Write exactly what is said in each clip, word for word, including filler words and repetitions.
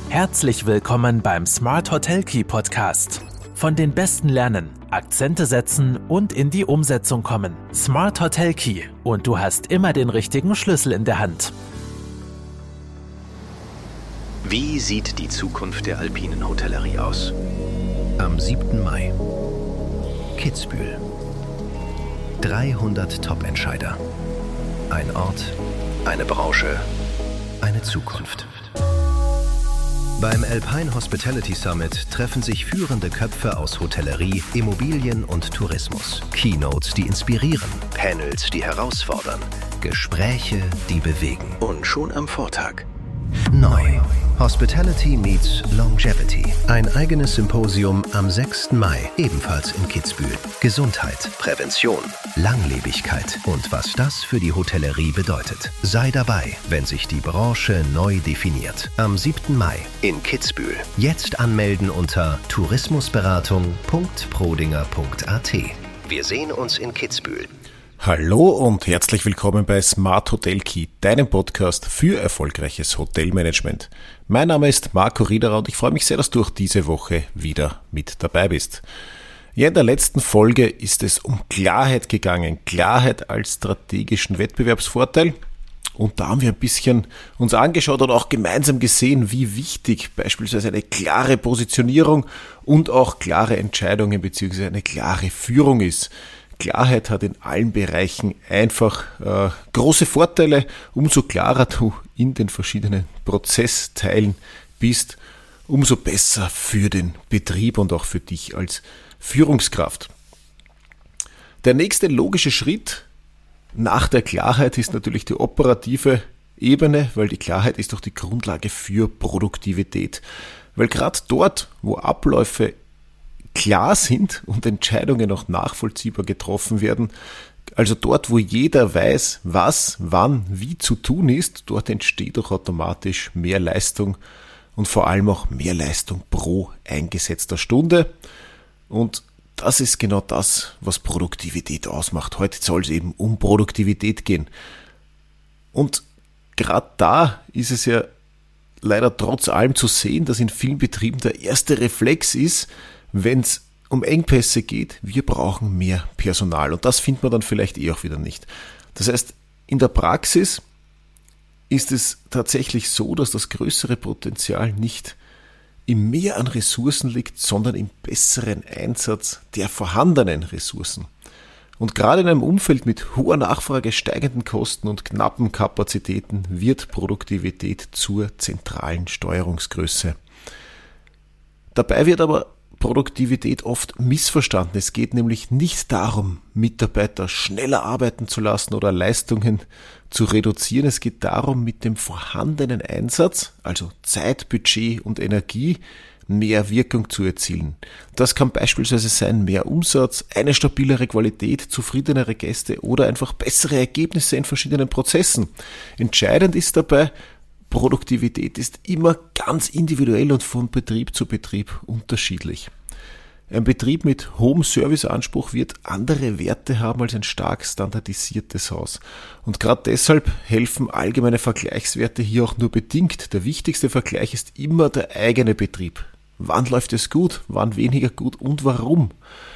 Herzlich willkommen beim Smart Hotel Key Podcast. Von den Besten lernen, Akzente setzen und in die Umsetzung kommen. Smart Hotel Key und du hast immer den richtigen Schlüssel in der Hand. Wie sieht die Zukunft der alpinen Hotellerie aus? Am siebten Mai. Kitzbühel. dreihundert Top-Entscheider. Ein Ort, eine Branche, eine Zukunft. Beim Alpine Hospitality Summit treffen sich führende Köpfe aus Hotellerie, Immobilien und Tourismus. Keynotes, die inspirieren, Panels, die herausfordern, Gespräche, die bewegen. Und schon am Vortag. Neu. Hospitality meets Longevity. Ein eigenes Symposium am sechsten Mai, ebenfalls in Kitzbühel. Gesundheit, Prävention, Langlebigkeit und was das für die Hotellerie bedeutet. Sei dabei, wenn sich die Branche neu definiert. Am siebten Mai in Kitzbühel. Jetzt anmelden unter tourismusberatung punkt prodinger punkt a t. Wir sehen uns in Kitzbühel. Hallo und herzlich willkommen bei Smart Hotel Key, deinem Podcast für erfolgreiches Hotelmanagement. Mein Name ist Marco Riederer und ich freue mich sehr, dass du auch diese Woche wieder mit dabei bist. Ja, in der letzten Folge ist es um Klarheit gegangen, Klarheit als strategischen Wettbewerbsvorteil. Und da haben wir ein bisschen uns angeschaut und auch gemeinsam gesehen, wie wichtig beispielsweise eine klare Positionierung und auch klare Entscheidungen bzw. eine klare Führung ist. Klarheit hat in allen Bereichen einfach äh, große Vorteile. Umso klarer du in den verschiedenen Prozessteilen bist, umso besser für den Betrieb und auch für dich als Führungskraft. Der nächste logische Schritt nach der Klarheit ist natürlich die operative Ebene, weil die Klarheit ist doch die Grundlage für Produktivität. Weil gerade dort, wo Abläufe klar sind und Entscheidungen auch nachvollziehbar getroffen werden, also dort, wo jeder weiß, was, wann, wie zu tun ist, dort entsteht auch automatisch mehr Leistung und vor allem auch mehr Leistung pro eingesetzter Stunde. Und das ist genau das, was Produktivität ausmacht. Heute soll es eben um Produktivität gehen. Und gerade da ist es ja leider trotz allem zu sehen, dass in vielen Betrieben der erste Reflex ist, wenn es um Engpässe geht, wir brauchen mehr Personal. Und das findet man dann vielleicht eh auch wieder nicht. Das heißt, in der Praxis ist es tatsächlich so, dass das größere Potenzial nicht im Mehr an Ressourcen liegt, sondern im besseren Einsatz der vorhandenen Ressourcen. Und gerade in einem Umfeld mit hoher Nachfrage, steigenden Kosten und knappen Kapazitäten wird Produktivität zur zentralen Steuerungsgröße. Dabei wird aber Produktivität oft missverstanden. Es geht nämlich nicht darum, Mitarbeiter schneller arbeiten zu lassen oder Leistungen zu reduzieren. Es geht darum, mit dem vorhandenen Einsatz, also Zeit, Budget und Energie, mehr Wirkung zu erzielen. Das kann beispielsweise sein mehr Umsatz, eine stabilere Qualität, zufriedenere Gäste oder einfach bessere Ergebnisse in verschiedenen Prozessen. Entscheidend ist dabei, Produktivität ist immer ganz individuell und von Betrieb zu Betrieb unterschiedlich. Ein Betrieb mit hohem Serviceanspruch wird andere Werte haben als ein stark standardisiertes Haus. Und gerade deshalb helfen allgemeine Vergleichswerte hier auch nur bedingt. Der wichtigste Vergleich ist immer der eigene Betrieb. Wann läuft es gut, wann weniger gut und warum?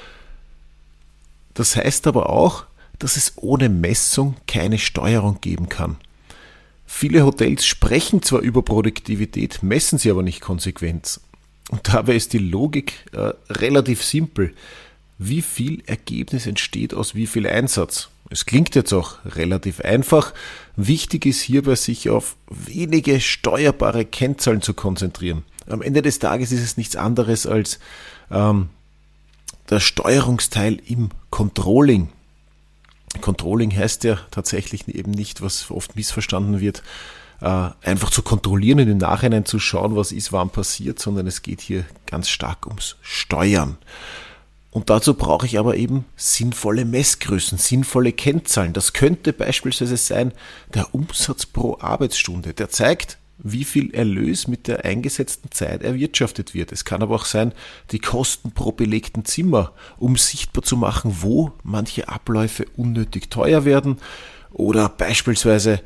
Das heißt aber auch, dass es ohne Messung keine Steuerung geben kann. Viele Hotels sprechen zwar über Produktivität, messen sie aber nicht konsequent. Und dabei ist die Logik äh, relativ simpel. Wie viel Ergebnis entsteht aus wie viel Einsatz? Es klingt jetzt auch relativ einfach. Wichtig ist hierbei, sich auf wenige steuerbare Kennzahlen zu konzentrieren. Am Ende des Tages ist es nichts anderes als ähm, der Steuerungsteil im Controlling. Controlling heißt ja tatsächlich eben nicht, was oft missverstanden wird, äh, einfach zu kontrollieren und im Nachhinein zu schauen, was ist, wann passiert, sondern es geht hier ganz stark ums Steuern. Und dazu brauche ich aber eben sinnvolle Messgrößen, sinnvolle Kennzahlen. Das könnte beispielsweise sein der Umsatz pro Arbeitsstunde. Der zeigt, wie viel Erlös mit der eingesetzten Zeit erwirtschaftet wird. Es kann aber auch sein, die Kosten pro belegten Zimmer, um sichtbar zu machen, wo manche Abläufe unnötig teuer werden oder beispielsweise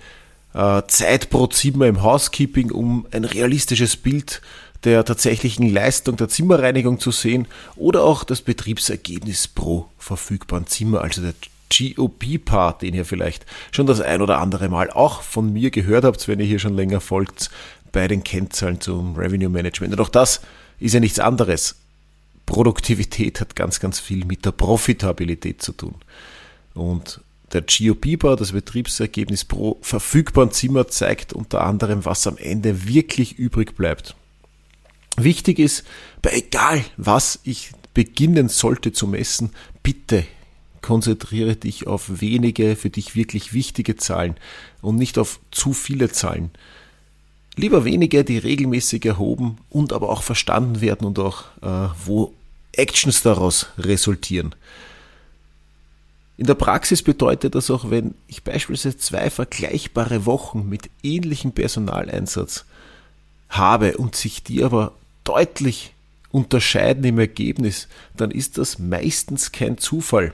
äh, Zeit pro Zimmer im Housekeeping, um ein realistisches Bild der tatsächlichen Leistung der Zimmerreinigung zu sehen, oder auch das Betriebsergebnis pro verfügbaren Zimmer, also der G O P-Part, den ihr vielleicht schon das ein oder andere Mal auch von mir gehört habt, wenn ihr hier schon länger folgt, bei den Kennzahlen zum Revenue Management. Und auch das ist ja nichts anderes. Produktivität hat ganz, ganz viel mit der Profitabilität zu tun. Und der G O P-Bar, das Betriebsergebnis pro verfügbaren Zimmer, zeigt unter anderem, was am Ende wirklich übrig bleibt. Wichtig ist, bei egal was ich beginnen sollte zu messen, bitte konzentriere dich auf wenige, für dich wirklich wichtige Zahlen und nicht auf zu viele Zahlen. Lieber wenige, die regelmäßig erhoben und aber auch verstanden werden und auch äh, wo Actions daraus resultieren. In der Praxis bedeutet das auch, wenn ich beispielsweise zwei vergleichbare Wochen mit ähnlichem Personaleinsatz habe und sich die aber deutlich unterscheiden im Ergebnis, dann ist das meistens kein Zufall.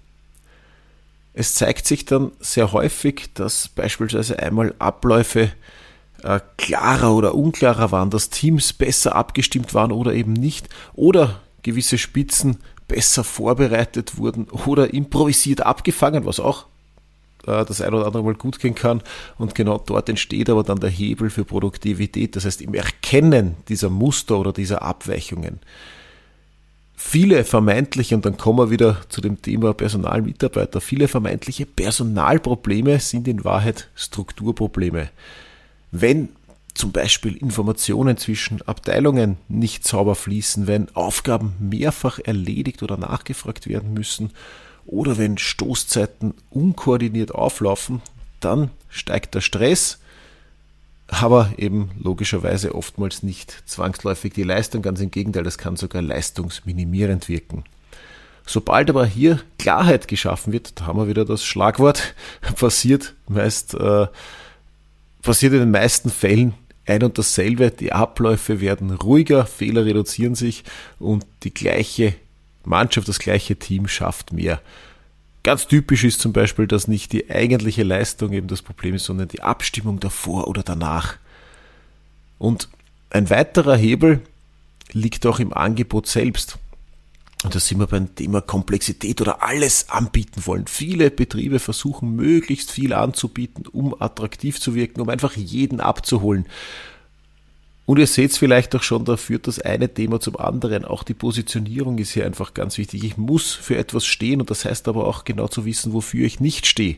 Es zeigt sich dann sehr häufig, dass beispielsweise einmal Abläufe äh, klarer oder unklarer waren, dass Teams besser abgestimmt waren oder eben nicht, oder gewisse Spitzen besser vorbereitet wurden oder improvisiert abgefangen, was auch äh, das ein oder andere Mal gut gehen kann. Und genau dort entsteht aber dann der Hebel für Produktivität, das heißt im Erkennen dieser Muster oder dieser Abweichungen. Viele vermeintliche, und dann kommen wir wieder zu dem Thema Personalmitarbeiter, viele vermeintliche Personalprobleme sind in Wahrheit Strukturprobleme. Wenn zum Beispiel Informationen zwischen Abteilungen nicht sauber fließen, wenn Aufgaben mehrfach erledigt oder nachgefragt werden müssen oder wenn Stoßzeiten unkoordiniert auflaufen, dann steigt der Stress, aber eben logischerweise oftmals nicht zwangsläufig die Leistung, ganz im Gegenteil, das kann sogar leistungsminimierend wirken. Sobald aber hier Klarheit geschaffen wird, da haben wir wieder das Schlagwort, passiert meist, äh, passiert in den meisten Fällen ein und dasselbe, die Abläufe werden ruhiger, Fehler reduzieren sich und die gleiche Mannschaft, das gleiche Team schafft mehr. Ganz typisch ist zum Beispiel, dass nicht die eigentliche Leistung eben das Problem ist, sondern die Abstimmung davor oder danach. Und ein weiterer Hebel liegt auch im Angebot selbst. Und da sind wir beim Thema Komplexität oder alles anbieten wollen. Viele Betriebe versuchen, möglichst viel anzubieten, um attraktiv zu wirken, um einfach jeden abzuholen. Und ihr seht es vielleicht auch schon, da führt das eine Thema zum anderen. Auch die Positionierung ist hier einfach ganz wichtig. Ich muss für etwas stehen und das heißt aber auch genau zu wissen, wofür ich nicht stehe.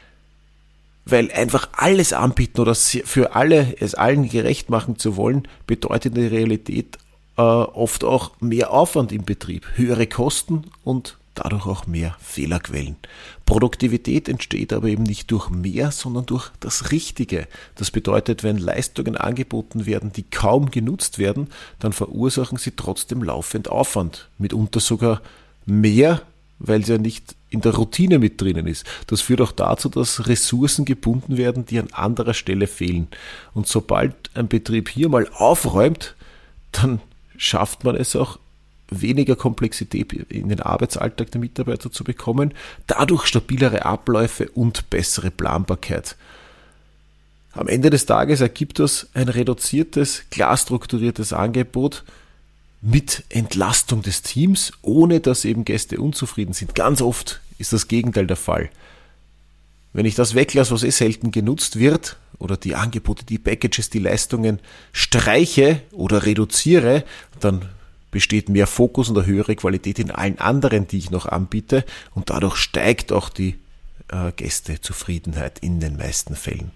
Weil einfach alles anbieten oder für alle, es allen gerecht machen zu wollen, bedeutet in der Realität äh, oft auch mehr Aufwand im Betrieb, höhere Kosten und dadurch auch mehr Fehlerquellen. Produktivität entsteht aber eben nicht durch mehr, sondern durch das Richtige. Das bedeutet, wenn Leistungen angeboten werden, die kaum genutzt werden, dann verursachen sie trotzdem laufend Aufwand. Mitunter sogar mehr, weil sie ja nicht in der Routine mit drinnen ist. Das führt auch dazu, dass Ressourcen gebunden werden, die an anderer Stelle fehlen. Und sobald ein Betrieb hier mal aufräumt, dann schafft man es auch, weniger Komplexität in den Arbeitsalltag der Mitarbeiter zu bekommen, dadurch stabilere Abläufe und bessere Planbarkeit. Am Ende des Tages ergibt das ein reduziertes, klar strukturiertes Angebot mit Entlastung des Teams, ohne dass eben Gäste unzufrieden sind. Ganz oft ist das Gegenteil der Fall. Wenn ich das weglasse, was eh selten genutzt wird, oder die Angebote, die Packages, die Leistungen streiche oder reduziere, dann besteht mehr Fokus und eine höhere Qualität in allen anderen, die ich noch anbiete, und dadurch steigt auch die äh, Gästezufriedenheit in den meisten Fällen.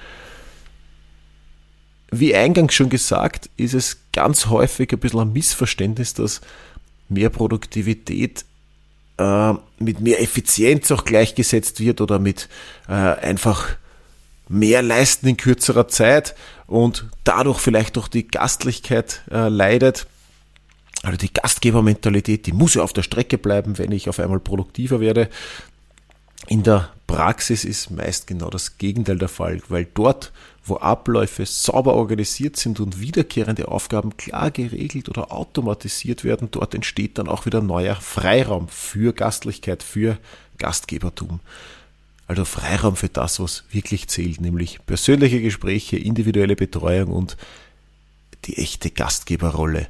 Wie eingangs schon gesagt, ist es ganz häufig ein bisschen ein Missverständnis, dass mehr Produktivität äh, mit mehr Effizienz auch gleichgesetzt wird oder mit äh, einfach mehr leisten in kürzerer Zeit und dadurch vielleicht auch die Gastlichkeit äh, leidet. Also die Gastgebermentalität, die muss ja auf der Strecke bleiben, wenn ich auf einmal produktiver werde. In der Praxis ist meist genau das Gegenteil der Fall, weil dort, wo Abläufe sauber organisiert sind und wiederkehrende Aufgaben klar geregelt oder automatisiert werden, dort entsteht dann auch wieder neuer Freiraum für Gastlichkeit, für Gastgebertum. Also Freiraum für das, was wirklich zählt, nämlich persönliche Gespräche, individuelle Betreuung und die echte Gastgeberrolle.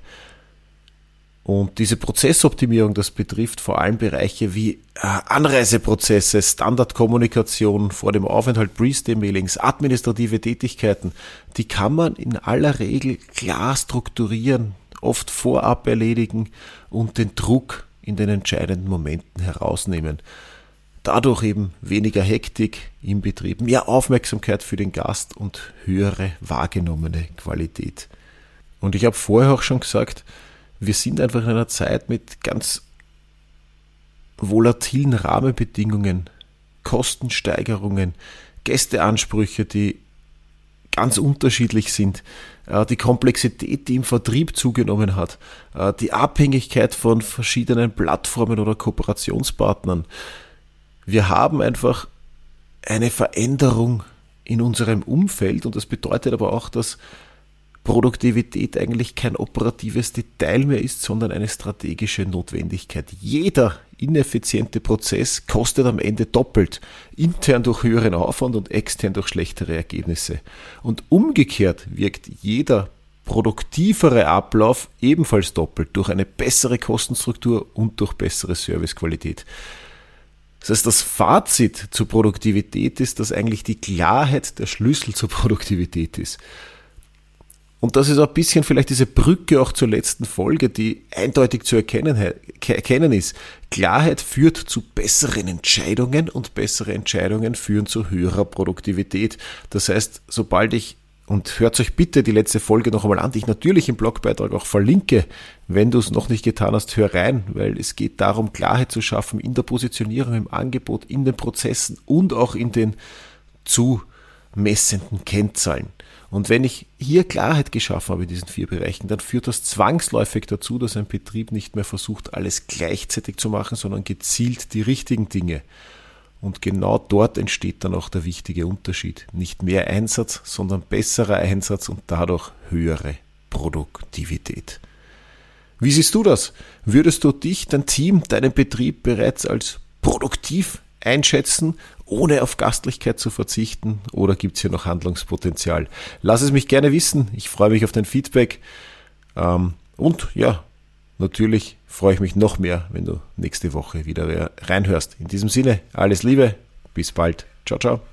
Und diese Prozessoptimierung, das betrifft vor allem Bereiche wie Anreiseprozesse, Standardkommunikation vor dem Aufenthalt, Pre-Stay-Mailings, administrative Tätigkeiten. Die kann man in aller Regel klar strukturieren, oft vorab erledigen und den Druck in den entscheidenden Momenten herausnehmen. Dadurch eben weniger Hektik im Betrieb, mehr Aufmerksamkeit für den Gast und höhere wahrgenommene Qualität. Und ich habe vorher auch schon gesagt, wir sind einfach in einer Zeit mit ganz volatilen Rahmenbedingungen, Kostensteigerungen, Gästeansprüche, die ganz unterschiedlich sind, die Komplexität, die im Vertrieb zugenommen hat, die Abhängigkeit von verschiedenen Plattformen oder Kooperationspartnern. Wir haben einfach eine Veränderung in unserem Umfeld und das bedeutet aber auch, dass Produktivität eigentlich kein operatives Detail mehr ist, sondern eine strategische Notwendigkeit. Jeder ineffiziente Prozess kostet am Ende doppelt, intern durch höheren Aufwand und extern durch schlechtere Ergebnisse. Und umgekehrt wirkt jeder produktivere Ablauf ebenfalls doppelt durch eine bessere Kostenstruktur und durch bessere Servicequalität. Das heißt, das Fazit zur Produktivität ist, dass eigentlich die Klarheit der Schlüssel zur Produktivität ist. Und das ist auch ein bisschen vielleicht diese Brücke auch zur letzten Folge, die eindeutig zu erkennen, erkennen ist. Klarheit führt zu besseren Entscheidungen und bessere Entscheidungen führen zu höherer Produktivität. Das heißt, sobald ich, und hört euch bitte die letzte Folge noch einmal an, die ich natürlich im Blogbeitrag auch verlinke, wenn du es noch nicht getan hast, hör rein, weil es geht darum, Klarheit zu schaffen in der Positionierung, im Angebot, in den Prozessen und auch in den zu messenden Kennzahlen. Und wenn ich hier Klarheit geschaffen habe in diesen vier Bereichen, dann führt das zwangsläufig dazu, dass ein Betrieb nicht mehr versucht, alles gleichzeitig zu machen, sondern gezielt die richtigen Dinge. Und genau dort entsteht dann auch der wichtige Unterschied. Nicht mehr Einsatz, sondern besserer Einsatz und dadurch höhere Produktivität. Wie siehst du das? Würdest du dich, dein Team, deinen Betrieb bereits als produktiv einschätzen, ohne auf Gastlichkeit zu verzichten, oder gibt es hier noch Handlungspotenzial? Lass es mich gerne wissen, ich freue mich auf dein Feedback und ja, natürlich freue ich mich noch mehr, wenn du nächste Woche wieder reinhörst. In diesem Sinne, alles Liebe, bis bald, ciao, ciao.